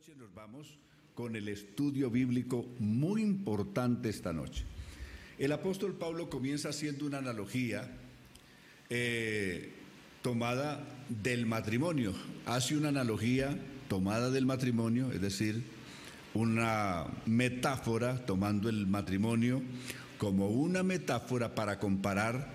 noche nos vamos con el estudio bíblico muy importante esta noche. El apóstol Pablo comienza haciendo una analogía tomada del matrimonio. Hace una analogía tomada del matrimonio, es decir, una metáfora tomando el matrimonio como una metáfora para comparar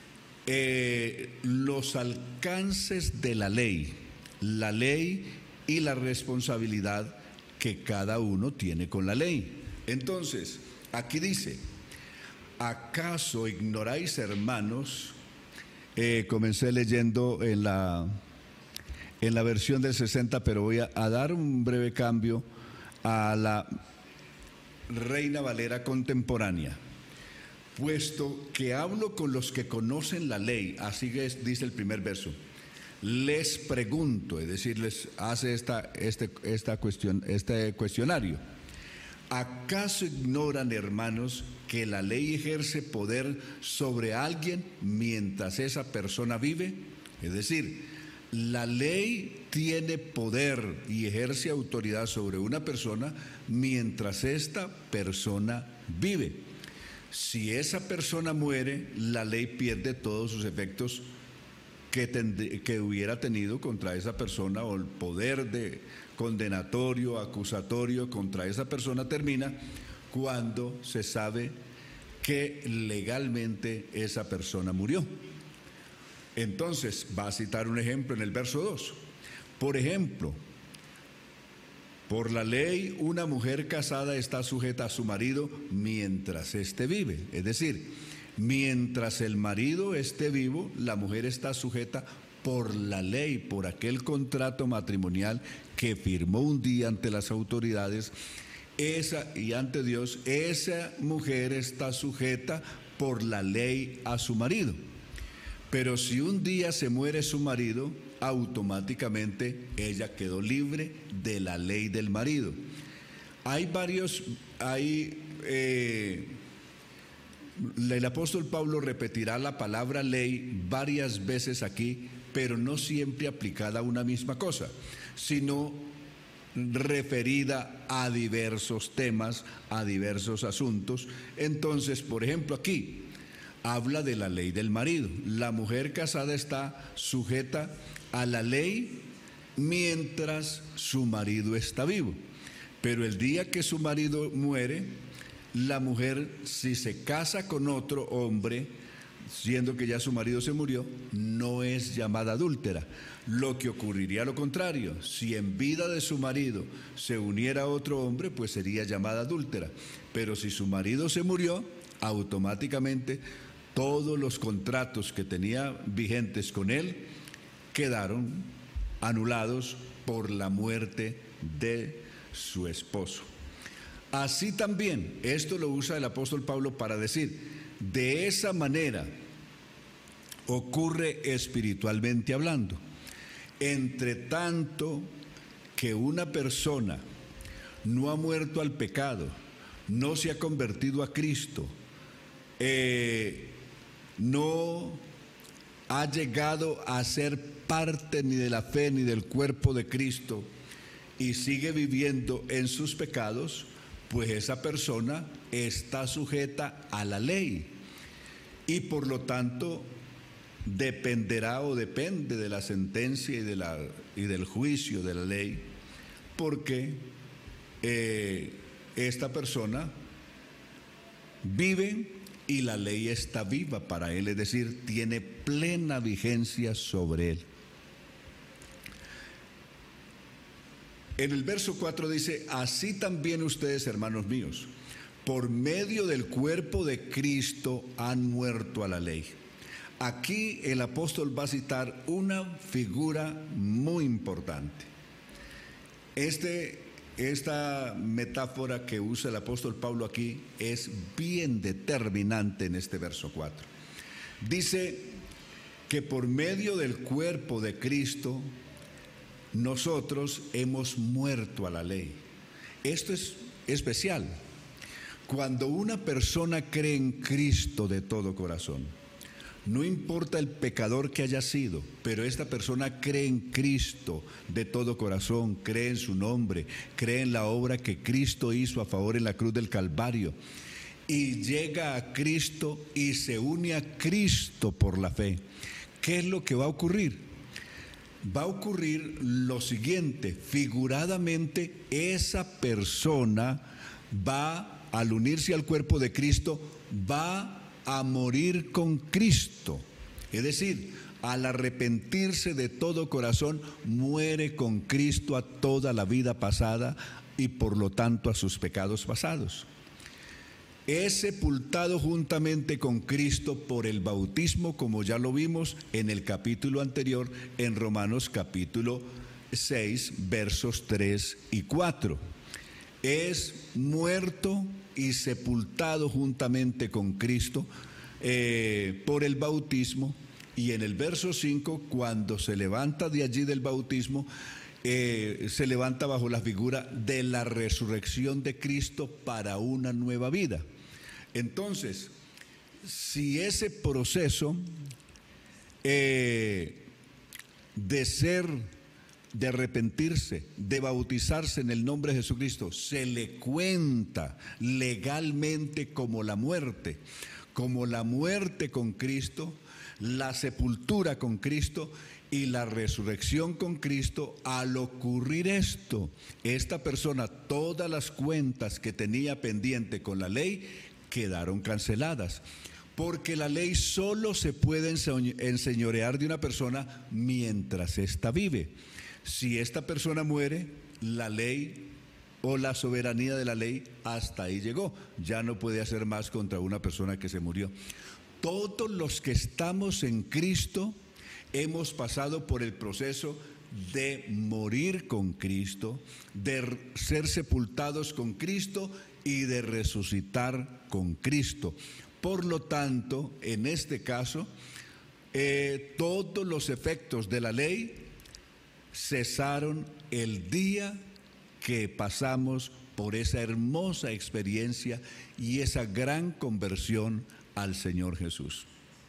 los alcances de la ley y la responsabilidad que cada uno tiene con la ley. Entonces, aquí dice: ¿acaso ignoráis, hermanos? Comencé leyendo en la versión del 60, pero voy a dar un breve cambio a la Reina Valera contemporánea. Puesto que hablo con los que conocen la ley, así dice el primer verso, les pregunto, es decir, les hace este cuestionario. ¿Acaso ignoran, hermanos, que la ley ejerce poder sobre alguien mientras esa persona vive? Es decir, la ley tiene poder y ejerce autoridad sobre una persona mientras esta persona vive. Si esa persona muere, la ley pierde todos sus efectos que hubiera tenido contra esa persona, o el poder de condenatorio, acusatorio contra esa persona termina cuando se sabe que legalmente esa persona murió. Entonces, va a citar un ejemplo en el verso 2. Por ejemplo, por la ley, una mujer casada está sujeta a su marido mientras éste vive. Es decir, mientras el marido esté vivo, la mujer está sujeta por la ley, por aquel contrato matrimonial que firmó un día ante las autoridades y ante Dios. Esa mujer está sujeta por la ley a su marido. Pero si un día se muere su marido, automáticamente ella quedó libre de la ley del marido. El apóstol Pablo repetirá la palabra ley varias veces aquí, pero no siempre aplicada a una misma cosa, sino referida a diversos temas, a diversos asuntos. Entonces, por ejemplo, aquí habla de la ley del marido. La mujer casada está sujeta a la ley mientras su marido está vivo. Pero el día que su marido muere, la mujer, si se casa con otro hombre, siendo que ya su marido se murió, no es llamada adúltera. Lo que ocurriría lo contrario: si en vida de su marido se uniera a otro hombre, pues sería llamada adúltera. Pero si su marido se murió, automáticamente todos los contratos que tenía vigentes con él quedaron anulados por la muerte de su esposo. Así también, esto lo usa el apóstol Pablo para decir, de esa manera ocurre espiritualmente hablando. Entre tanto que una persona no ha muerto al pecado, no se ha convertido a Cristo, no ha llegado a ser parte ni de la fe ni del cuerpo de Cristo y sigue viviendo en sus pecados, pues esa persona está sujeta a la ley y por lo tanto dependerá o depende de la sentencia y del juicio de la ley, porque esta persona vive y la ley está viva para él, es decir, tiene plena vigencia sobre él. En el verso 4 dice: así también ustedes, hermanos míos, por medio del cuerpo de Cristo han muerto a la ley. Aquí el apóstol va a citar una figura muy importante. Esta metáfora que usa el apóstol Pablo aquí es bien determinante en este verso 4. Dice que por medio del cuerpo de Cristo nosotros hemos muerto a la ley. Esto es especial. Cuando una persona cree en Cristo de todo corazón, No importa el pecador que haya sido, pero esta persona cree en Cristo de todo corazón, cree en su nombre, cree en la obra que Cristo hizo a favor en la cruz del Calvario, y llega a Cristo y se une a Cristo por la fe. ¿Qué es lo que va a ocurrir? Va a ocurrir lo siguiente: figuradamente, esa persona va, al unirse al cuerpo de Cristo, va a morir con Cristo. Es decir, al arrepentirse de todo corazón, muere con Cristo a toda la vida pasada y por lo tanto a sus pecados pasados. Es sepultado juntamente con Cristo por el bautismo, como ya lo vimos en el capítulo anterior, en Romanos capítulo 6, versos 3 y 4. Es muerto y sepultado juntamente con Cristo por el bautismo, y en el verso 5, cuando se levanta de allí del bautismo, se levanta bajo la figura de la resurrección de Cristo para una nueva vida. Entonces, si ese proceso de arrepentirse, de bautizarse en el nombre de Jesucristo, se le cuenta legalmente como la muerte con Cristo, la sepultura con Cristo y la resurrección con Cristo, al ocurrir esto, esta persona, todas las cuentas que tenía pendiente con la ley quedaron canceladas. Porque la ley solo se puede enseñorear de una persona mientras ésta vive. Si esta persona muere, la ley o la soberanía de la ley hasta ahí llegó. Ya no puede hacer más contra una persona que se murió. Todos los que estamos en Cristo hemos pasado por el proceso de morir con Cristo, de ser sepultados con Cristo y de resucitar con Cristo. Por lo tanto, en este caso, todos los efectos de la ley cesaron el día que pasamos por esa hermosa experiencia y esa gran conversión al Señor Jesús.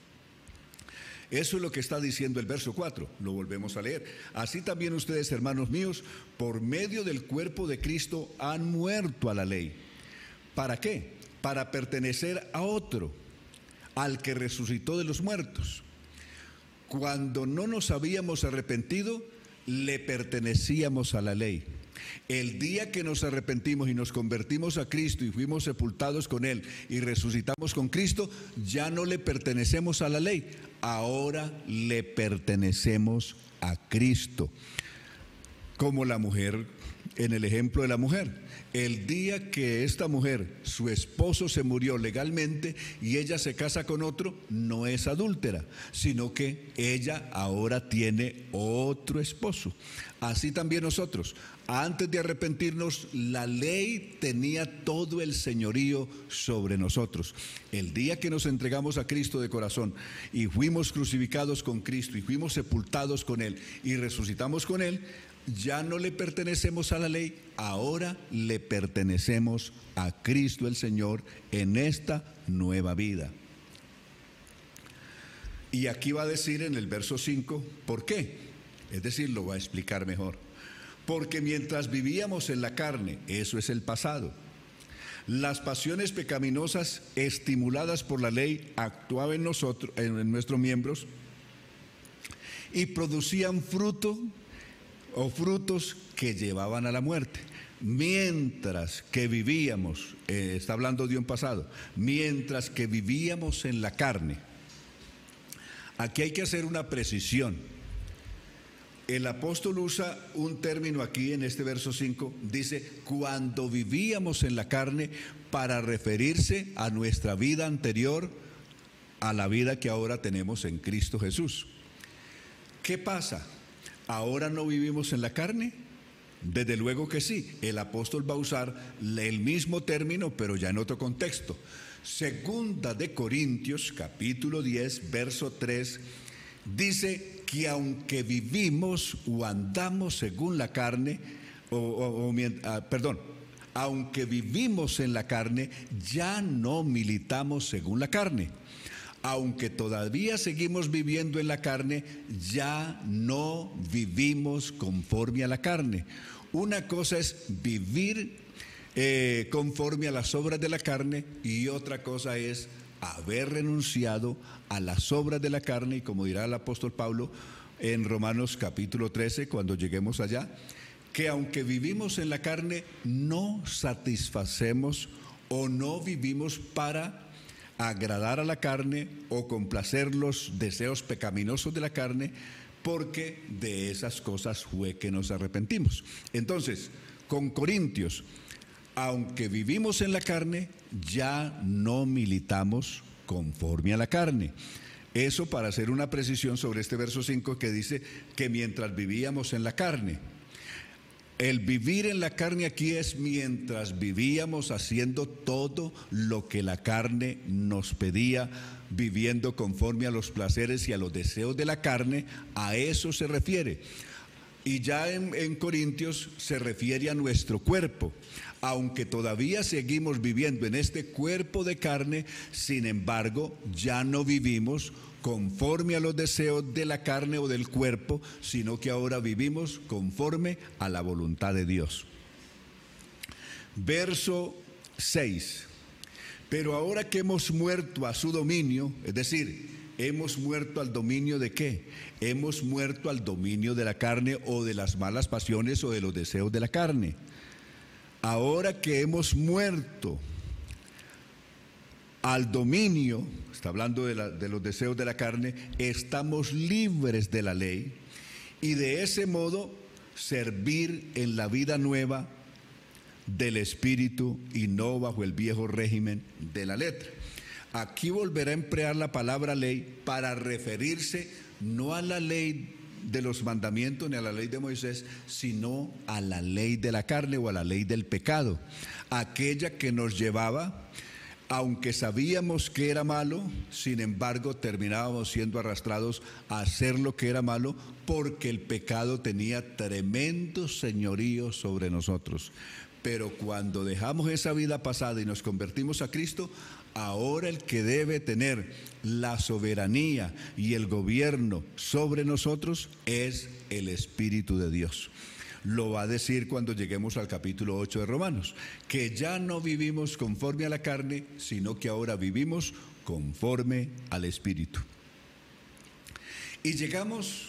Eso es lo que está diciendo el verso 4, lo volvemos a leer. Así también ustedes, hermanos míos, por medio del cuerpo de Cristo han muerto a la ley. ¿Para qué? Para pertenecer a otro, al que resucitó de los muertos. Cuando no nos habíamos arrepentido, le pertenecíamos a la ley. El día que nos arrepentimos y nos convertimos a Cristo y fuimos sepultados con Él y resucitamos con Cristo, ya no le pertenecemos a la ley, ahora le pertenecemos a Cristo. Como la mujer, en el ejemplo de la mujer. El día que esta mujer, su esposo se murió legalmente y ella se casa con otro, no es adúltera, sino que ella ahora tiene otro esposo. Así también nosotros, antes de arrepentirnos, la ley tenía todo el señorío sobre nosotros. El día que nos entregamos a Cristo de corazón y fuimos crucificados con Cristo y fuimos sepultados con Él y resucitamos con Él, ya no le pertenecemos a la ley, ahora le pertenecemos a Cristo el Señor en esta nueva vida. Y aquí va a decir en el verso 5, ¿por qué? Es decir, lo va a explicar mejor. Porque mientras vivíamos en la carne, eso es el pasado, las pasiones pecaminosas estimuladas por la ley actuaban en nosotros, en nuestros miembros, y producían frutos que llevaban a la muerte. Mientras que vivíamos, está hablando de un pasado, mientras que vivíamos en la carne. Aquí hay que hacer una precisión. El apóstol usa un término aquí en este verso 5, dice, cuando vivíamos en la carne, para referirse a nuestra vida anterior, a la vida que ahora tenemos en Cristo Jesús. ¿Qué pasa? ¿Ahora no vivimos en la carne? Desde luego que sí. El apóstol va a usar el mismo término, pero ya en otro contexto. Segunda de Corintios, capítulo 10, verso 3, dice que aunque vivimos o andamos según la carne, aunque vivimos en la carne, ya no militamos según la carne. aunque todavía seguimos viviendo en la carne, ya no vivimos conforme a la carne. Una cosa es vivir conforme a las obras de la carne, y otra cosa es haber renunciado a las obras de la carne, y como dirá el apóstol Pablo en Romanos capítulo 13, cuando lleguemos allá, que aunque vivimos en la carne, no satisfacemos o no vivimos para agradar a la carne o complacer los deseos pecaminosos de la carne, porque de esas cosas fue que nos arrepentimos. Entonces, con Corintios, aunque vivimos en la carne, ya no militamos conforme a la carne. Eso para hacer una precisión sobre este verso 5 que dice que mientras vivíamos en la carne. El vivir en la carne aquí es mientras vivíamos haciendo todo lo que la carne nos pedía, viviendo conforme a los placeres y a los deseos de la carne. A eso se refiere. Y ya en Corintios se refiere a nuestro cuerpo. Aunque todavía seguimos viviendo en este cuerpo de carne, sin embargo, ya no vivimos conforme a los deseos de la carne o del cuerpo, sino que ahora vivimos conforme a la voluntad de Dios. Verso 6. Pero ahora que hemos muerto a su dominio, es decir, hemos muerto al dominio ¿de qué? Hemos muerto al dominio de la carne o de las malas pasiones o de los deseos de la carne. Ahora que hemos muerto al dominio, está hablando de los deseos de la carne, estamos libres de la ley y de ese modo servir en la vida nueva del Espíritu y no bajo el viejo régimen de la letra. Aquí volverá a emplear la palabra ley para referirse no a la ley de los mandamientos ni a la ley de Moisés, sino a la ley de la carne o a la ley del pecado, aquella que nos llevaba, aunque sabíamos que era malo, sin embargo terminábamos siendo arrastrados a hacer lo que era malo, porque el pecado tenía tremendo señorío sobre nosotros. Pero cuando dejamos esa vida pasada y nos convertimos a Cristo, ahora el que debe tener la soberanía y el gobierno sobre nosotros es el Espíritu de Dios. Lo va a decir cuando lleguemos al capítulo 8 de Romanos, que ya no vivimos conforme a la carne, sino que ahora vivimos conforme al Espíritu. Y llegamos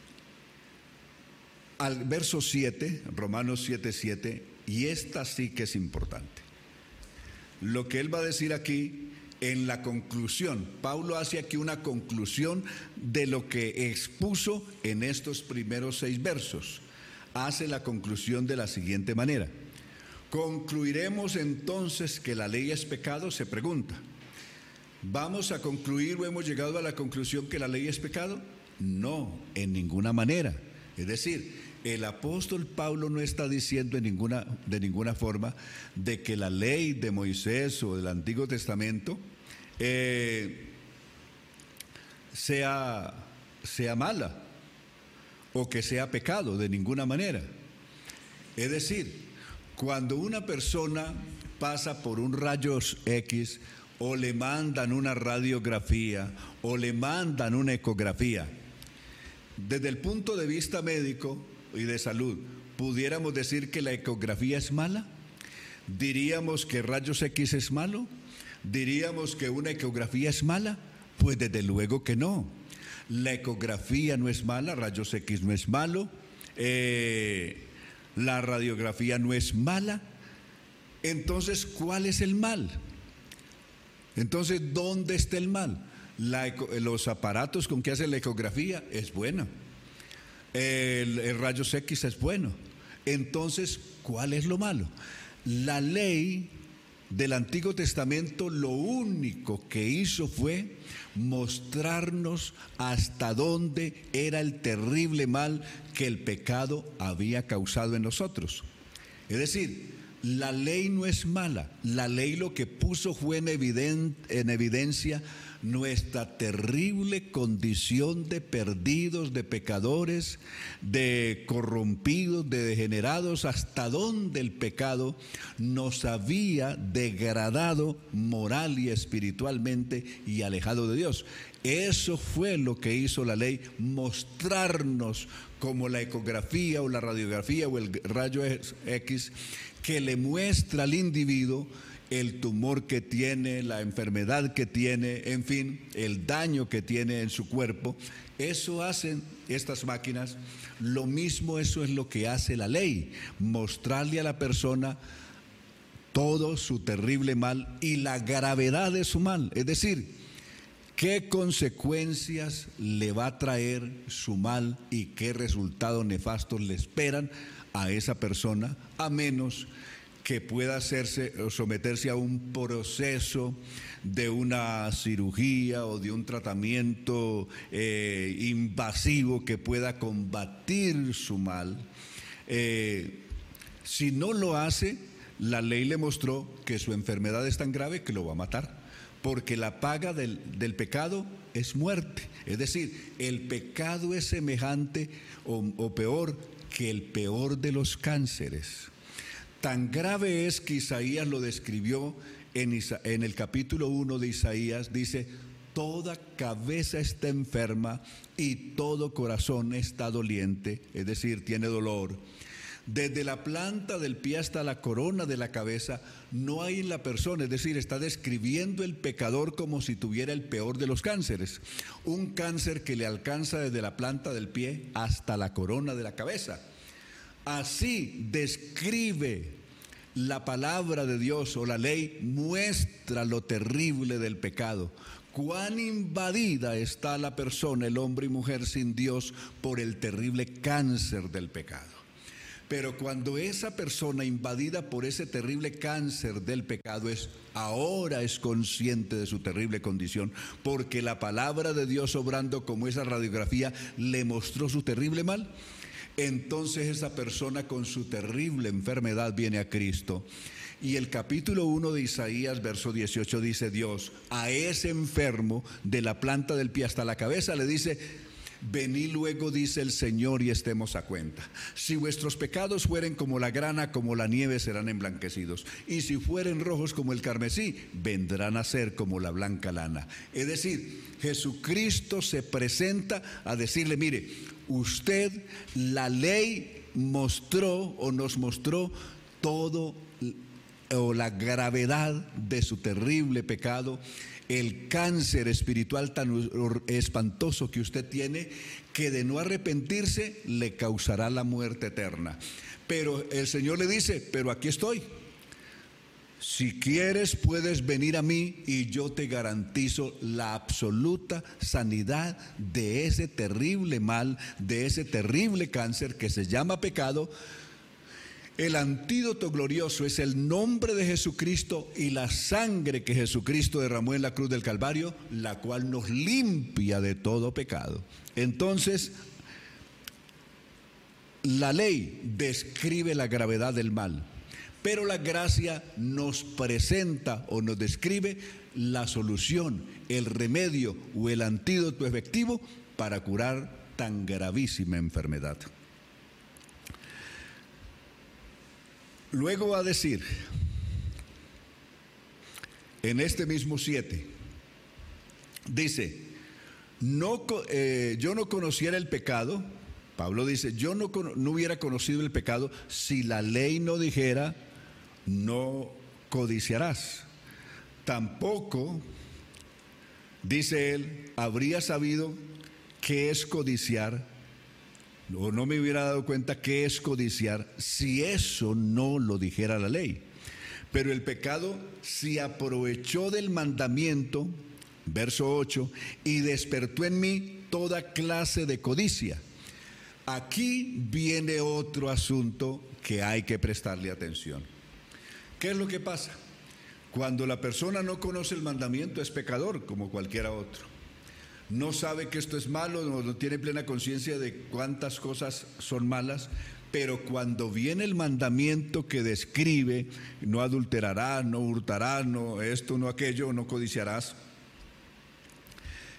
al verso 7, Romanos 7:7, y esta sí que es importante. Lo que él va a decir aquí en la conclusión, Pablo hace aquí una conclusión de lo que expuso en estos primeros 6 versos. Hace la conclusión de la siguiente manera: ¿concluiremos entonces que la ley es pecado? Se pregunta. ¿Vamos a concluir o hemos llegado a la conclusión que la ley es pecado? No, en ninguna manera. Es decir, el apóstol Pablo no está diciendo de ninguna forma de que la ley de Moisés o del Antiguo Testamento sea mala o que sea pecado, de ninguna manera. Es decir, cuando una persona pasa por un rayos X o le mandan una radiografía o le mandan una ecografía, desde el punto de vista médico y de salud, ¿pudiéramos decir que la ecografía es mala? ¿Diríamos que rayos X es malo? ¿Diríamos que una ecografía es mala? Pues desde luego que no. La ecografía no es mala, rayos X no es malo, la radiografía no es mala. Entonces, ¿cuál es el mal? Entonces, ¿dónde está el mal? Los aparatos con que hace la ecografía es bueno. El rayos X es bueno. Entonces, ¿cuál es lo malo? La ley del Antiguo Testamento lo único que hizo fue mostrarnos hasta dónde era el terrible mal que el pecado había causado en nosotros. Es decir, la ley no es mala. La ley lo que puso fue en evidencia nuestra terrible condición de perdidos, de pecadores, de corrompidos, de degenerados, hasta donde el pecado nos había degradado moral y espiritualmente y alejado de Dios. Eso fue lo que hizo la ley, mostrarnos como la ecografía o la radiografía o el rayo X que le muestra al individuo el tumor que tiene, la enfermedad que tiene, en fin, el daño que tiene en su cuerpo. Eso hacen estas máquinas. Lo mismo, eso es lo que hace la ley, mostrarle a la persona todo su terrible mal y la gravedad de su mal, es decir, qué consecuencias le va a traer su mal y qué resultados nefastos le esperan a esa persona, a menos que pueda hacerse o someterse a un proceso de una cirugía o de un tratamiento invasivo que pueda combatir su mal. Si no lo hace, la ley le mostró que su enfermedad es tan grave que lo va a matar, porque la paga del pecado es muerte. Es decir, el pecado es semejante o peor que el peor de los cánceres. Tan grave es que Isaías lo describió en el capítulo 1 de Isaías. Dice: toda cabeza está enferma y todo corazón está doliente, es decir, tiene dolor. Desde la planta del pie hasta la corona de la cabeza no hay en la persona, es decir, está describiendo el pecador como si tuviera el peor de los cánceres. Un cáncer que le alcanza desde la planta del pie hasta la corona de la cabeza. Así describe la palabra de Dios o la ley, muestra lo terrible del pecado. Cuán invadida está la persona, el hombre y mujer sin Dios, por el terrible cáncer del pecado. Pero cuando esa persona invadida por ese terrible cáncer del pecado ahora es consciente de su terrible condición, porque la palabra de Dios, obrando como esa radiografía, le mostró su terrible mal, entonces esa persona con su terrible enfermedad viene a Cristo. Y el capítulo 1 de Isaías, verso 18, dice Dios a ese enfermo de la planta del pie hasta la cabeza, le dice: venid luego, dice el Señor, y estemos a cuenta. Si vuestros pecados fueren como la grana, como la nieve serán emblanquecidos. Y si fueren rojos como el carmesí, vendrán a ser como la blanca lana. Es decir, Jesucristo se presenta a decirle: mire, usted, la ley mostró o nos mostró todo o la gravedad de su terrible pecado, el cáncer espiritual tan espantoso que usted tiene, que de no arrepentirse le causará la muerte eterna. Pero el Señor le dice: pero aquí estoy. Si quieres puedes venir a mí y yo te garantizo la absoluta sanidad de ese terrible mal, de ese terrible cáncer que se llama pecado. El antídoto glorioso es el nombre de Jesucristo y la sangre que Jesucristo derramó en la cruz del Calvario, la cual nos limpia de todo pecado. Entonces, la ley describe la gravedad del mal, pero la gracia nos presenta o nos describe la solución, el remedio o el antídoto efectivo para curar tan gravísima enfermedad. Luego va a decir, en este mismo 7, dice: yo no conociera el pecado. Pablo dice: yo no hubiera conocido el pecado si la ley no dijera: no codiciarás. Tampoco, dice él, habría sabido qué es codiciar, o no me hubiera dado cuenta qué es codiciar si eso no lo dijera la ley. Pero el pecado se aprovechó del mandamiento, verso 8, y despertó en mí toda clase de codicia. Aquí viene otro asunto que hay que prestarle atención. ¿Qué es lo que pasa? Cuando la persona no conoce el mandamiento, es pecador como cualquiera otro. No sabe que esto es malo, no tiene plena conciencia de cuántas cosas son malas, pero cuando viene el mandamiento que describe: no adulterarás, no hurtarás, no esto, no aquello, no codiciarás,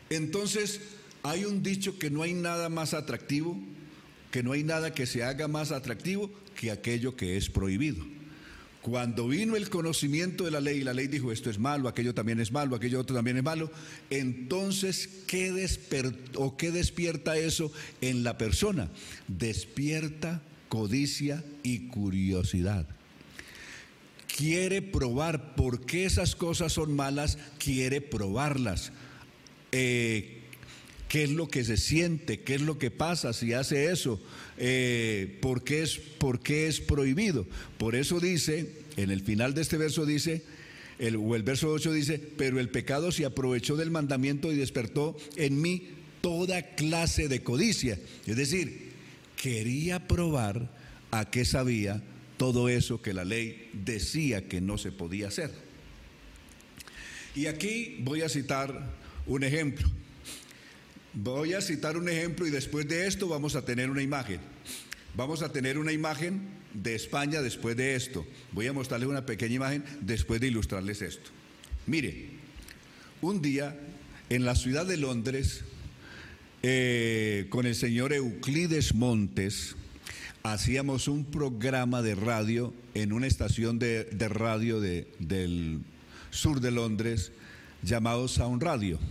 Entonces, hay un dicho que no hay nada más atractivo, que no hay nada que se haga más atractivo que aquello que es prohibido. Cuando vino el conocimiento de la ley dijo esto es malo, aquello también es malo, aquello otro también es malo, entonces, ¿qué despierta eso en la persona? Despierta codicia y curiosidad. Quiere probar por qué esas cosas son malas, quiere probarlas. ¿Qué es lo que se siente? ¿Qué es lo que pasa si hace eso? ¿Por qué es prohibido? Por eso dice, en el final de este verso dice, el verso 8 dice, pero el pecado se aprovechó del mandamiento y despertó en mí toda clase de codicia. Es decir, quería probar a qué sabía todo eso que la ley decía que no se podía hacer. Y aquí voy a citar un ejemplo. Voy a citar un ejemplo y después de esto vamos a tener una imagen. Vamos a tener una imagen de España después de esto. Voy a mostrarles una pequeña imagen después de ilustrarles esto. Mire, un día en la ciudad de Londres, con el señor Euclides Montes, hacíamos un programa de radio en una estación de radio del sur de Londres llamado Sound Radio.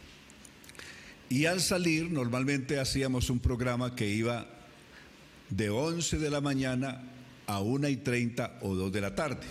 Y al salir, normalmente hacíamos un programa que iba de 11 de la mañana a 1:30 o 2 de la tarde.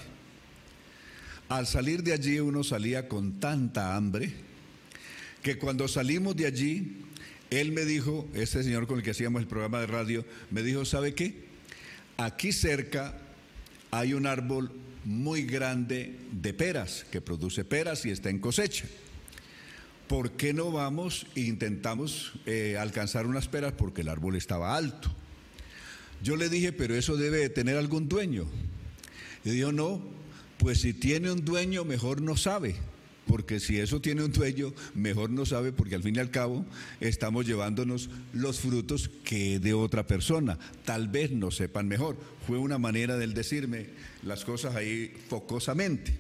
Al salir de allí uno salía con tanta hambre que cuando salimos de allí, él me dijo, este señor con el que hacíamos el programa de radio, me dijo, ¿sabe qué? Aquí cerca hay un árbol muy grande de peras, que produce peras y está en cosecha. ¿Por qué no vamos e intentamos alcanzar unas peras? Porque el árbol estaba alto. Yo le dije, pero eso debe de tener algún dueño. Y dijo, no, pues si tiene un dueño, mejor no sabe. Porque si eso tiene un dueño, mejor no sabe, porque al fin y al cabo estamos llevándonos los frutos que de otra persona. Tal vez nos sepan mejor. Fue una manera de él decirme las cosas ahí focosamente.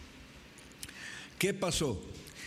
¿Qué pasó?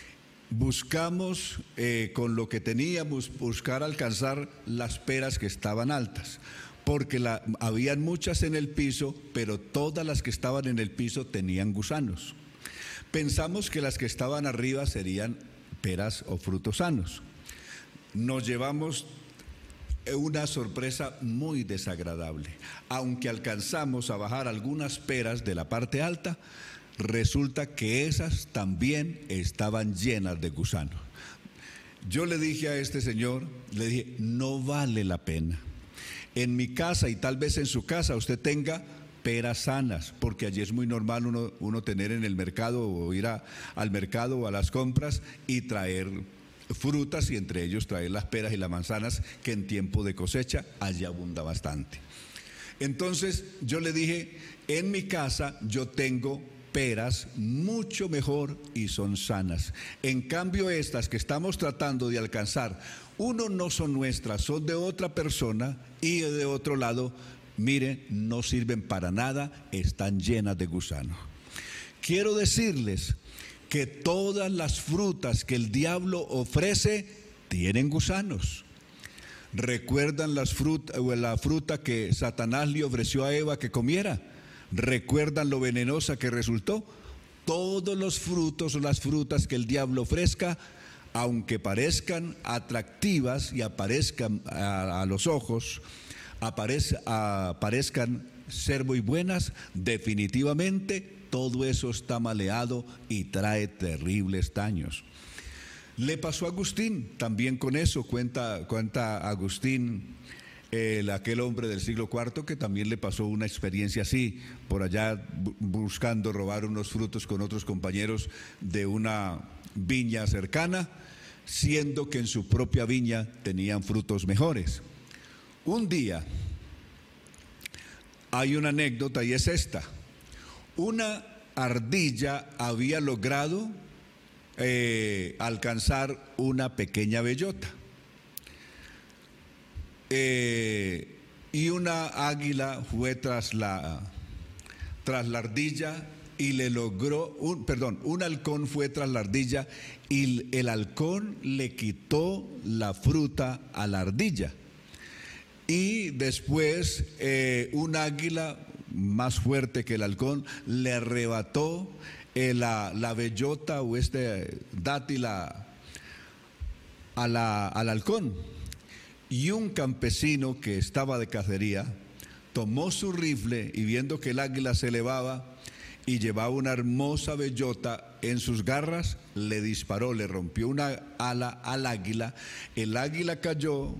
Buscamos con lo que teníamos, buscar alcanzar las peras que estaban altas, porque habían muchas en el piso, pero todas las que estaban en el piso tenían gusanos. Pensamos que las que estaban arriba serían peras o frutos sanos. Nos llevamos una sorpresa muy desagradable. Aunque alcanzamos a bajar algunas peras de la parte alta, resulta que esas también estaban llenas de gusanos. Yo le dije a este señor, le dije, no vale la pena. En mi casa y tal vez en su casa usted tenga peras sanas, porque allí es muy normal uno tener en el mercado o ir al mercado o a las compras y traer frutas y entre ellos traer las peras y las manzanas que en tiempo de cosecha allí abunda bastante. Entonces yo le dije, en mi casa yo tengo peras mucho mejor y son sanas. En cambio estas que estamos tratando de alcanzar, uno no son nuestras, son de otra persona y de otro lado, miren, no sirven para nada, están llenas de gusanos. Quiero decirles que todas las frutas que el diablo ofrece tienen gusanos. ¿Recuerdan la fruta que Satanás le ofreció a Eva que comiera? ¿Recuerdan lo venenosa que resultó? Todos los frutos o las frutas que el diablo ofrezca, aunque parezcan atractivas y aparezcan a los ojos, parezcan ser muy buenas, definitivamente todo eso está maleado y trae terribles daños. Le pasó a Agustín también con eso, cuenta Agustín, aquel hombre del siglo IV que también le pasó una experiencia así, por allá buscando robar unos frutos con otros compañeros de una viña cercana, siendo que en su propia viña tenían frutos mejores. Un día hay una anécdota y es esta: una ardilla había logrado alcanzar una pequeña bellota y una águila fue tras la ardilla y le logró, un halcón fue tras la ardilla y el halcón le quitó la fruta a la ardilla. Y después un águila más fuerte que el halcón le arrebató la bellota o dátil al halcón. Y un campesino que estaba de cacería tomó su rifle y viendo que el águila se elevaba y llevaba una hermosa bellota en sus garras, le disparó, le rompió una ala al águila. El águila cayó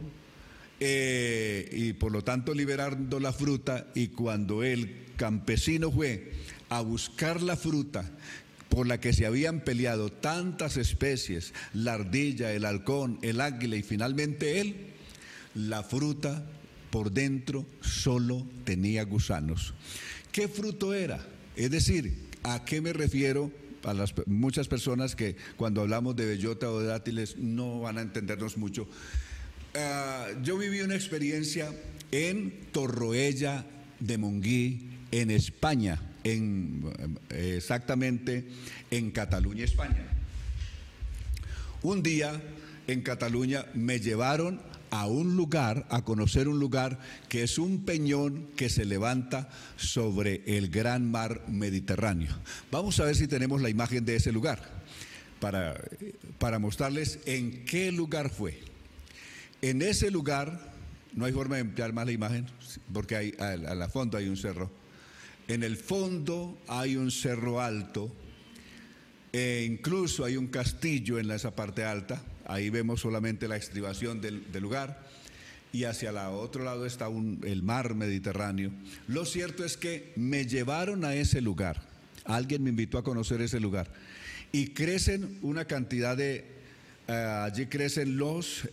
y por lo tanto liberando la fruta, y cuando el campesino fue a buscar la fruta por la que se habían peleado tantas especies, la ardilla, el halcón, el águila y finalmente él, la fruta por dentro solo tenía gusanos. ¿Qué fruto era? Es decir, ¿a qué me refiero? A muchas personas que cuando hablamos de bellota o de dátiles no van a entendernos mucho. Yo viví una experiencia en Torroella de Montgui, en España, exactamente en Cataluña, España. Un día en Cataluña me llevaron a un lugar, a conocer un lugar que es un peñón que se levanta sobre el gran mar Mediterráneo. Vamos a ver si tenemos la imagen de ese lugar para mostrarles en qué lugar fue. En ese lugar, no hay forma de emplear más la imagen porque al fondo hay un cerro. En el fondo hay un cerro alto, incluso hay un castillo en esa parte alta. Ahí vemos solamente la estribación del lugar y hacia el otro lado está el mar Mediterráneo. Lo cierto es que me llevaron a ese lugar, alguien me invitó a conocer ese lugar y crecen una cantidad allí crecen los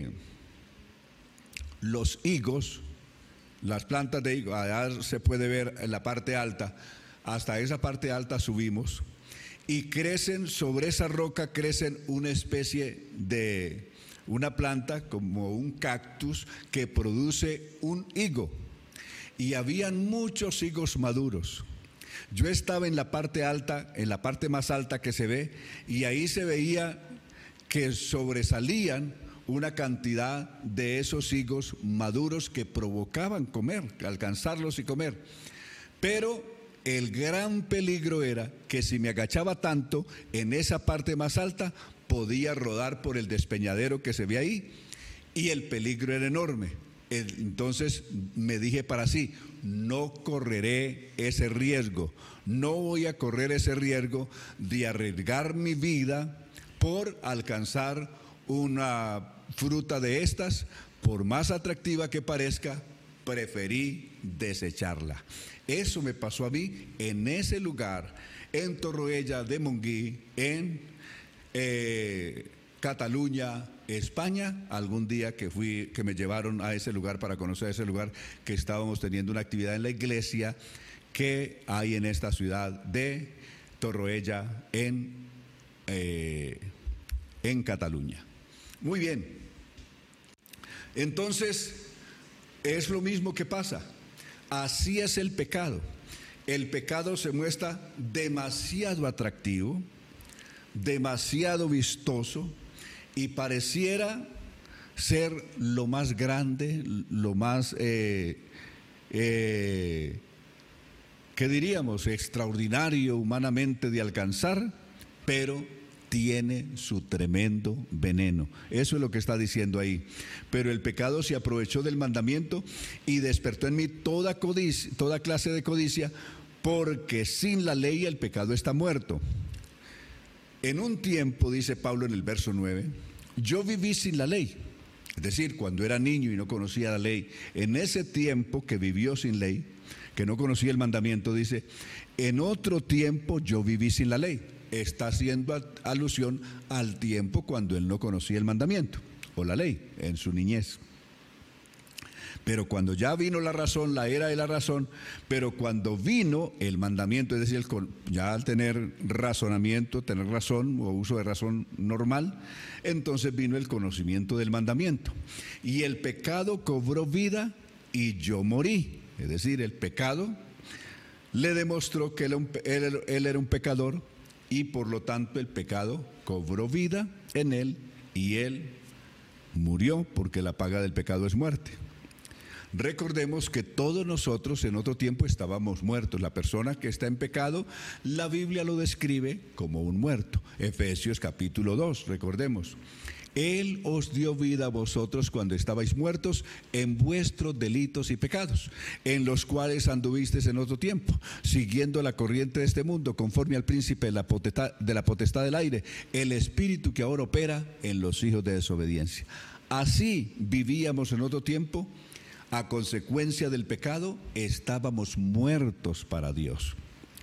higos, las plantas de higo. Allá se puede ver en la parte alta, hasta esa parte alta subimos. Y crecen sobre esa roca, crecen una especie de una planta como un cactus que produce un higo. Y habían muchos higos maduros. Yo estaba en la parte alta, en la parte más alta que se ve, y ahí se veía que sobresalían una cantidad de esos higos maduros que provocaban comer, alcanzarlos y comer. Pero el gran peligro era que si me agachaba tanto en esa parte más alta, podía rodar por el despeñadero que se ve ahí y el peligro era enorme. Entonces me dije para sí, no correré ese riesgo, no voy a correr ese riesgo de arriesgar mi vida por alcanzar una fruta de estas, por más atractiva que parezca, preferí desecharla. Eso me pasó a mí en ese lugar, en Torroella de Montgui, en Cataluña, España. Algún día que me llevaron a ese lugar para conocer ese lugar, que estábamos teniendo una actividad en la iglesia que hay en esta ciudad de Torroella en Cataluña. Muy bien. Entonces, es lo mismo que pasa. Así es el pecado. El pecado se muestra demasiado atractivo, demasiado vistoso y pareciera ser lo más grande, lo más, ¿qué diríamos? Extraordinario humanamente de alcanzar, pero tiene su tremendo veneno. Eso es lo que está diciendo ahí. Pero el pecado se aprovechó del mandamiento y despertó en mí toda codicia, toda clase de codicia, porque sin la ley el pecado está muerto. En un tiempo, dice Pablo en el verso 9, yo viví sin la ley. Es decir, cuando era niño y no conocía la ley, en ese tiempo que vivió sin ley, que no conocía el mandamiento, dice, en otro tiempo yo viví sin la ley. Está haciendo alusión al tiempo cuando él no conocía el mandamiento o la ley en su niñez. Pero cuando ya vino la razón, la era de la razón, pero cuando vino el mandamiento, es decir, ya al tener razonamiento, tener razón o uso de razón normal, entonces vino el conocimiento del mandamiento. Y el pecado cobró vida y yo morí. Es decir, el pecado le demostró que él era un pecador y por lo tanto el pecado cobró vida en él y él murió porque la paga del pecado es muerte. Recordemos que todos nosotros en otro tiempo estábamos muertos. La persona que está en pecado, la Biblia lo describe como un muerto. Efesios capítulo 2, recordemos. Él os dio vida a vosotros cuando estabais muertos en vuestros delitos y pecados, en los cuales anduvisteis en otro tiempo, siguiendo la corriente de este mundo, conforme al príncipe de la potestad del aire, el espíritu que ahora opera en los hijos de desobediencia. Así vivíamos en otro tiempo. A consecuencia del pecado, estábamos muertos para Dios.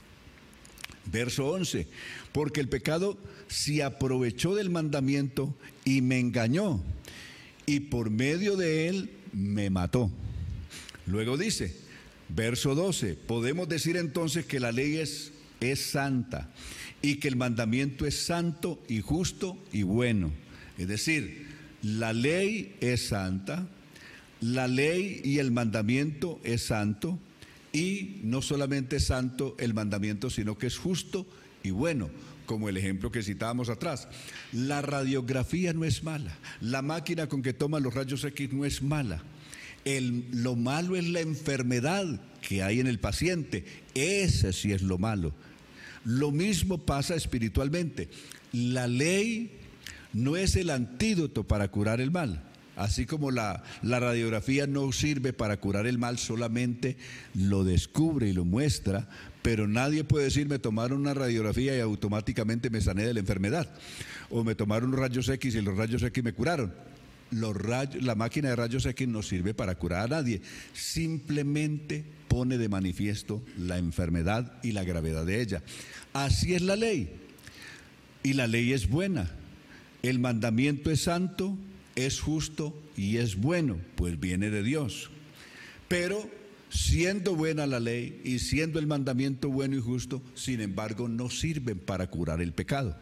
Verso 11, porque el pecado se aprovechó del mandamiento y me engañó, y por medio de él me mató. Luego dice, verso 12, podemos decir entonces que la ley es santa, y que el mandamiento es santo y justo y bueno. Es decir, la ley es santa, la ley y el mandamiento es santo, y no solamente es santo el mandamiento, sino que es justo y bueno, como el ejemplo que citábamos atrás. La radiografía no es mala, la máquina con que toman los rayos X no es mala. Lo malo es la enfermedad que hay en el paciente, ese sí es lo malo. Lo mismo pasa espiritualmente. La ley no es el antídoto para curar el mal. Así como la radiografía no sirve para curar el mal, solamente lo descubre y lo muestra, pero nadie puede decir, me tomaron una radiografía y automáticamente me sané de la enfermedad, o me tomaron unos rayos X y los rayos X me curaron. La máquina de rayos X no sirve para curar a nadie, simplemente pone de manifiesto la enfermedad y la gravedad de ella. Así es la ley, y la ley es buena. El mandamiento es santo, es justo y es bueno, pues viene de Dios. Pero siendo buena la ley y siendo el mandamiento bueno y justo, sin embargo no sirven para curar el pecado.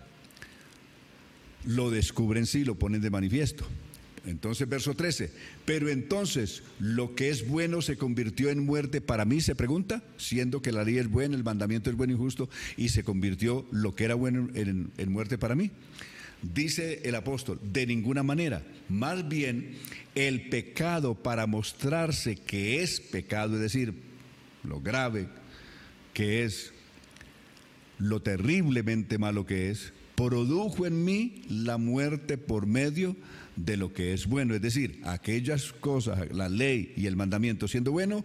Lo descubren sí, lo ponen de manifiesto. Entonces verso 13, pero entonces lo que es bueno se convirtió en muerte para mí, se pregunta, siendo que la ley es buena, el mandamiento es bueno y justo, y se convirtió lo que era bueno en muerte para mí. Dice el apóstol, de ninguna manera, más bien el pecado, para mostrarse que es pecado, es decir, lo grave que es, lo terriblemente malo que es, produjo en mí la muerte por medio de lo que es bueno, es decir, aquellas cosas, la ley y el mandamiento siendo bueno,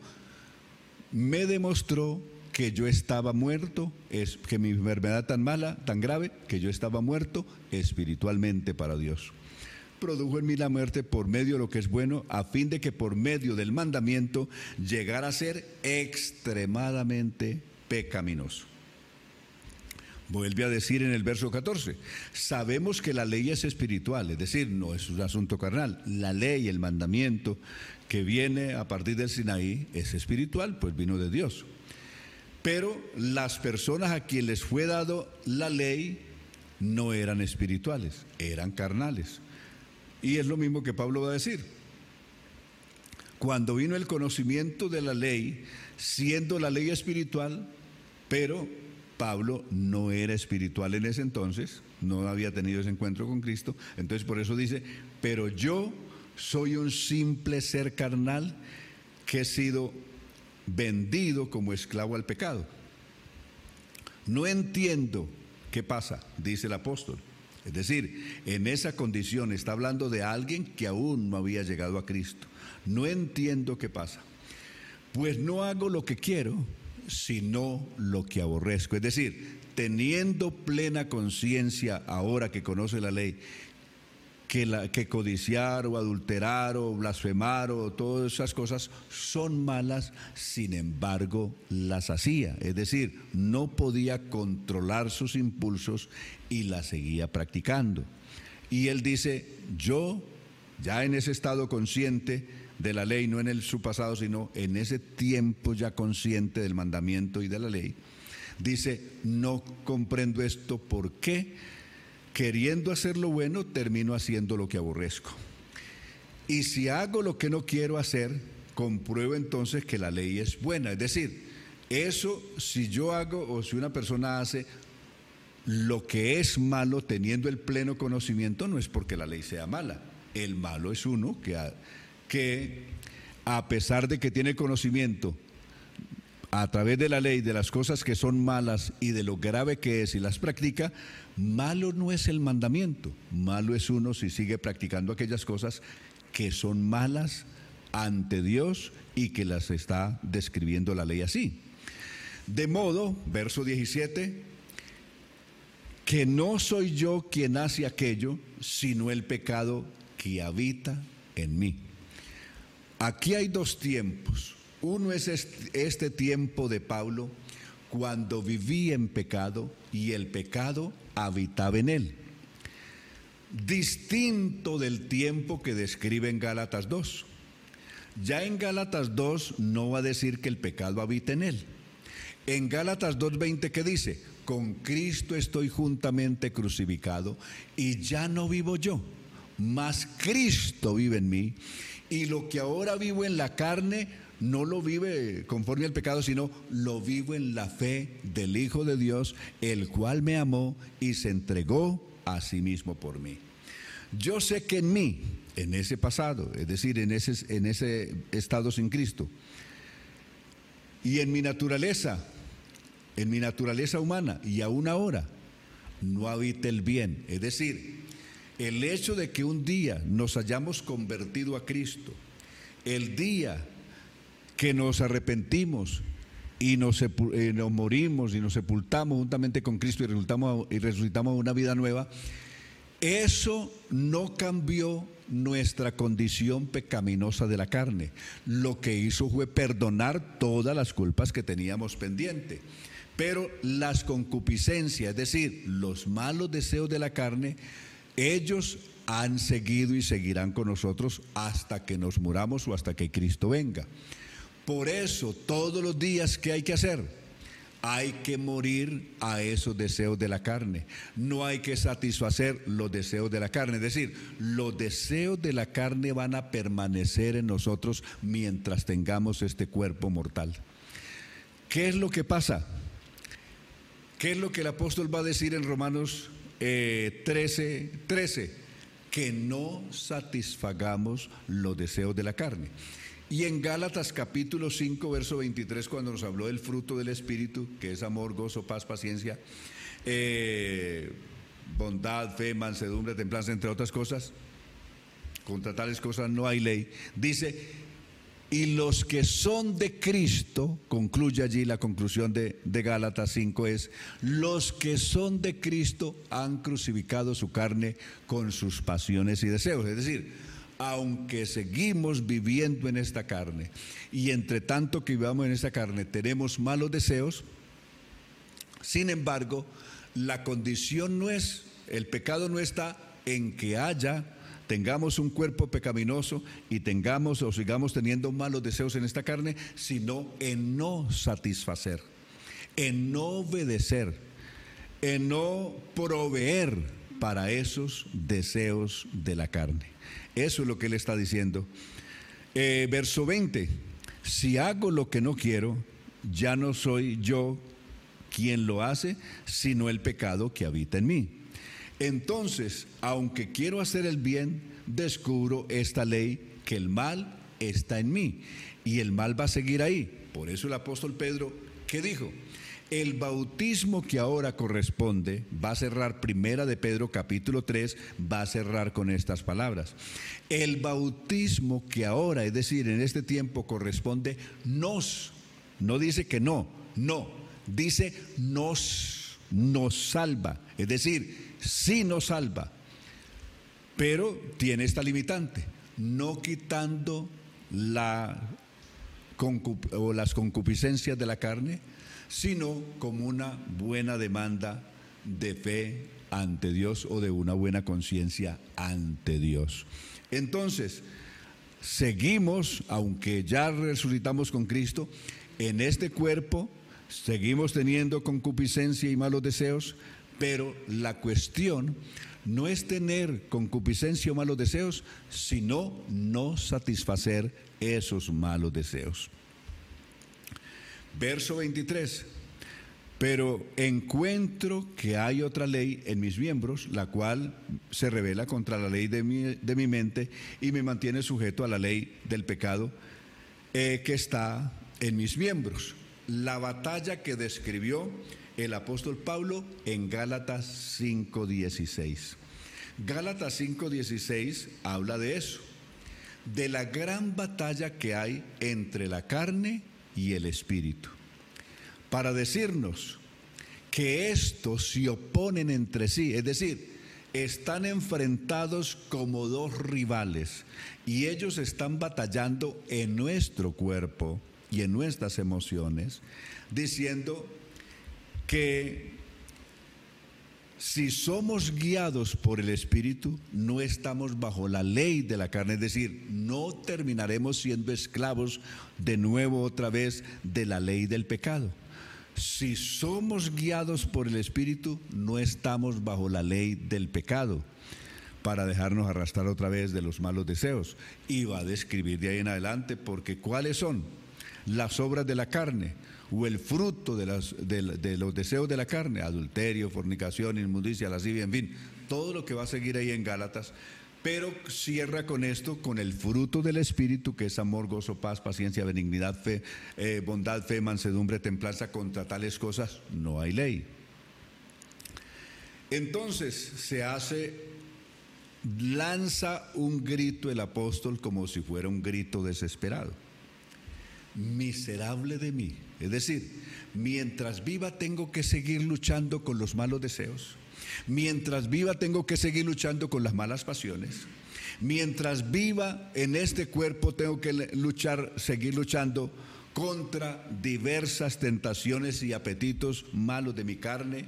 me demostró que yo estaba muerto, es que mi enfermedad tan mala, tan grave, que yo estaba muerto espiritualmente para Dios. Produjo en mí la muerte por medio de lo que es bueno, a fin de que por medio del mandamiento llegara a ser extremadamente pecaminoso. Vuelve a decir en el verso 14, sabemos que la ley es espiritual, es decir, no es un asunto carnal. La ley, el mandamiento que viene a partir del Sinaí es espiritual, pues vino de Dios. Pero las personas a quienes les fue dado la ley no eran espirituales, eran carnales. Y es lo mismo que Pablo va a decir. Cuando vino el conocimiento de la ley, siendo la ley espiritual, pero Pablo no era espiritual en ese entonces, no había tenido ese encuentro con Cristo, entonces por eso dice, pero yo soy un simple ser carnal que he sido vendido como esclavo al pecado. No entiendo qué pasa, dice el apóstol. Es decir, en esa condición está hablando de alguien que aún no había llegado a Cristo. No entiendo qué pasa. Pues no hago lo que quiero, sino lo que aborrezco. Es decir, teniendo plena conciencia ahora que conoce la ley, que codiciar o adulterar o blasfemar o todas esas cosas son malas, sin embargo las hacía, es decir, no podía controlar sus impulsos y las seguía practicando. Y él dice, yo ya en ese estado consciente de la ley, no en su pasado, sino en ese tiempo ya consciente del mandamiento y de la ley, dice, no comprendo esto, ¿por qué? Queriendo hacer lo bueno, termino haciendo lo que aborrezco. Y si hago lo que no quiero hacer, compruebo entonces que la ley es buena. Es decir, Eso, si yo hago o si una persona hace lo que es malo teniendo el pleno conocimiento, no es porque la ley sea mala. El malo es uno que a pesar de que tiene conocimiento a través de la ley de las cosas que son malas y de lo grave que es y las practica, malo no es el mandamiento, malo es uno si sigue practicando aquellas cosas que son malas ante Dios y que las está describiendo la ley así. De modo, verso 17, que no soy yo quien hace aquello, sino el pecado que habita en mí. Aquí hay dos tiempos. Uno es este tiempo de Pablo, cuando vivía en pecado y el pecado habitaba en él. Distinto del tiempo que describe en Gálatas 2. Ya en Gálatas 2 no va a decir que el pecado habita en él. En Gálatas 2:20, ¿qué dice? Con Cristo estoy juntamente crucificado y ya no vivo yo, mas Cristo vive en mí, y lo que ahora vivo en la carne no lo vive conforme al pecado, sino lo vivo en la fe del Hijo de Dios, el cual me amó y se entregó a sí mismo por mí. Yo sé que en mí, en ese pasado, es decir, en ese estado sin Cristo, y en mi naturaleza humana, y aún ahora, no habita el bien. Es decir, el hecho de que un día nos hayamos convertido a Cristo, el día que nos arrepentimos y nos morimos y nos sepultamos juntamente con Cristo y resucitamos a una vida nueva, eso no cambió nuestra condición pecaminosa de la carne. Lo que hizo fue perdonar todas las culpas que teníamos pendiente. Pero las concupiscencias, es decir, los malos deseos de la carne, ellos han seguido y seguirán con nosotros hasta que nos muramos o hasta que Cristo venga. Por eso, todos los días, ¿qué hay que hacer? Hay que morir a esos deseos de la carne. No hay que satisfacer los deseos de la carne. Es decir, los deseos de la carne van a permanecer en nosotros mientras tengamos este cuerpo mortal. ¿Qué es lo que pasa? ¿Qué es lo que el apóstol va a decir en Romanos 13? Que no satisfagamos los deseos de la carne. Y en Gálatas capítulo 5, verso 23, cuando nos habló del fruto del Espíritu, que es amor, gozo, paz, paciencia, bondad, fe, mansedumbre, templanza, entre otras cosas, contra tales cosas no hay ley, dice, y los que son de Cristo, concluye allí la conclusión de Gálatas 5 es, los que son de Cristo han crucificado su carne con sus pasiones y deseos. Es decir, aunque seguimos viviendo en esta carne y entre tanto que vivamos en esta carne tenemos malos deseos, sin embargo, la condición no es, el pecado no está en que tengamos un cuerpo pecaminoso y tengamos o sigamos teniendo malos deseos en esta carne, sino en no satisfacer, en no obedecer, en no proveer para esos deseos de la carne. Eso es lo que él está diciendo. Verso 20, si hago lo que no quiero, ya no soy yo quien lo hace, sino el pecado que habita en mí. Entonces, aunque quiero hacer el bien, descubro esta ley, que el mal está en mí, y el mal va a seguir ahí. Por eso el apóstol Pedro, ¿qué dijo? El bautismo que ahora corresponde, va a cerrar Primera de Pedro capítulo 3, va a cerrar con estas palabras. El bautismo que ahora, es decir, en este tiempo corresponde, no dice que no, dice nos salva, es decir, sí nos salva, pero tiene esta limitante, no quitando las concupiscencias de la carne, sino como una buena demanda de fe ante Dios o de una buena conciencia ante Dios. Entonces, seguimos, aunque ya resucitamos con Cristo, en este cuerpo seguimos teniendo concupiscencia y malos deseos, pero la cuestión no es tener concupiscencia o malos deseos, sino no satisfacer esos malos deseos. Verso 23. Pero encuentro que hay otra ley en mis miembros, la cual se revela contra la ley de mi mente y me mantiene sujeto a la ley del pecado que está en mis miembros. La batalla que describió el apóstol Pablo en Gálatas 5:16. Gálatas 5:16 habla de eso, de la gran batalla que hay entre la carne y el espíritu, para decirnos que estos se oponen entre sí, es decir, están enfrentados como dos rivales y ellos están batallando en nuestro cuerpo y en nuestras emociones, diciendo que si somos guiados por el Espíritu, no estamos bajo la ley de la carne, es decir, no terminaremos siendo esclavos de nuevo otra vez de la ley del pecado. Si somos guiados por el Espíritu, no estamos bajo la ley del pecado para dejarnos arrastrar otra vez de los malos deseos. Y va a describir de ahí en adelante, porque ¿cuáles son las obras de la carne? O el fruto de los deseos de la carne: adulterio, fornicación, inmundicia, lascivia, en fin, todo lo que va a seguir ahí en Gálatas. Pero cierra con esto, con el fruto del Espíritu, que es amor, gozo, paz, paciencia, benignidad, fe, bondad, fe, mansedumbre, templanza. Contra tales cosas no hay ley. Entonces lanza un grito el apóstol como si fuera un grito desesperado: miserable de mí. Es decir, mientras viva tengo que seguir luchando con los malos deseos. Mientras viva tengo que seguir luchando con las malas pasiones. Mientras viva en este cuerpo tengo que seguir luchando contra diversas tentaciones y apetitos malos de mi carne.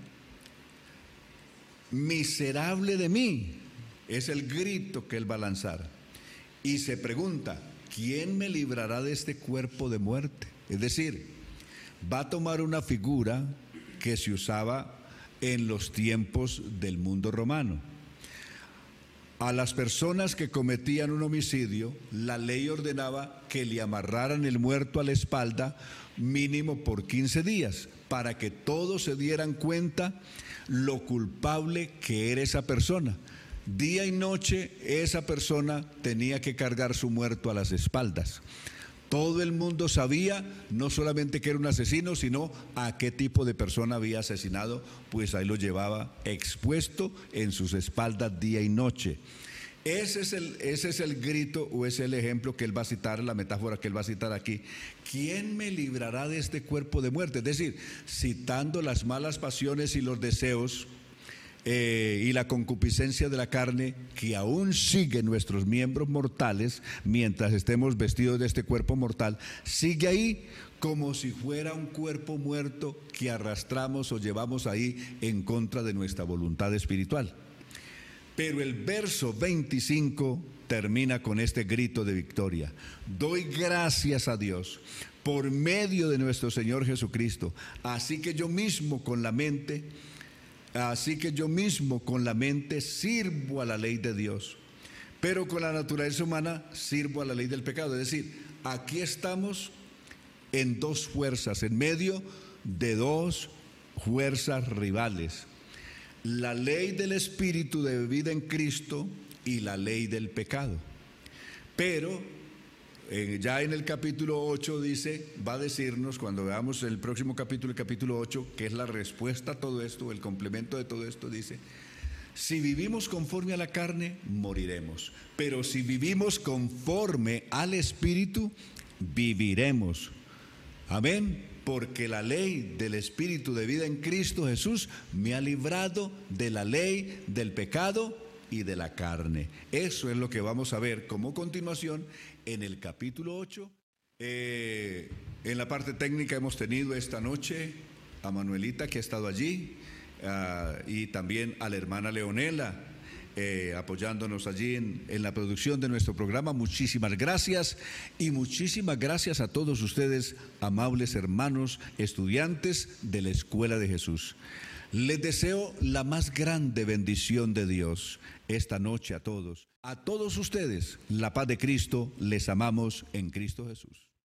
Miserable de mí es el grito que él va a lanzar. Y se pregunta: ¿quién me librará de este cuerpo de muerte? Es decir, va a tomar una figura que se usaba en los tiempos del mundo romano. A las personas que cometían un homicidio, la ley ordenaba que le amarraran el muerto a la espalda mínimo por 15 días, para que todos se dieran cuenta lo culpable que era esa persona. Día y noche esa persona tenía que cargar su muerto a las espaldas. Todo el mundo sabía no solamente que era un asesino, sino a qué tipo de persona había asesinado, pues ahí lo llevaba expuesto en sus espaldas día y noche. Ese es el grito, o es el ejemplo que él va a citar, la metáfora que él va a citar aquí. ¿Quién me librará de este cuerpo de muerte? Es decir, citando las malas pasiones y los deseos y la concupiscencia de la carne que aún sigue en nuestros miembros mortales mientras estemos vestidos de este cuerpo mortal, sigue ahí como si fuera un cuerpo muerto que arrastramos o llevamos ahí en contra de nuestra voluntad espiritual. Pero el verso 25 termina con este grito de victoria: doy gracias a Dios por medio de nuestro Señor Jesucristo, así que yo mismo con la mente sirvo a la ley de Dios, pero con la naturaleza humana sirvo a la ley del pecado. Es decir, aquí estamos en dos fuerzas, en medio de dos fuerzas rivales: la ley del Espíritu de vida en Cristo y la ley del pecado. Pero ya en el capítulo 8 va a decirnos, cuando veamos el próximo capítulo, el capítulo 8, que es la respuesta a todo esto, el complemento de todo esto, dice: si vivimos conforme a la carne, moriremos, pero si vivimos conforme al Espíritu, viviremos. Amén. Porque la ley del Espíritu de vida en Cristo Jesús me ha librado de la ley del pecado y de la carne. Eso es lo que vamos a ver como continuación en el capítulo 8. En la parte técnica hemos tenido esta noche a Manuelita, que ha estado allí, y también a la hermana Leonela, apoyándonos allí en la producción de nuestro programa. Muchísimas gracias, y muchísimas gracias a todos ustedes, amables hermanos estudiantes de la Escuela de Jesús. Les deseo la más grande bendición de Dios esta noche a todos. A todos ustedes, la paz de Cristo. Les amamos en Cristo Jesús.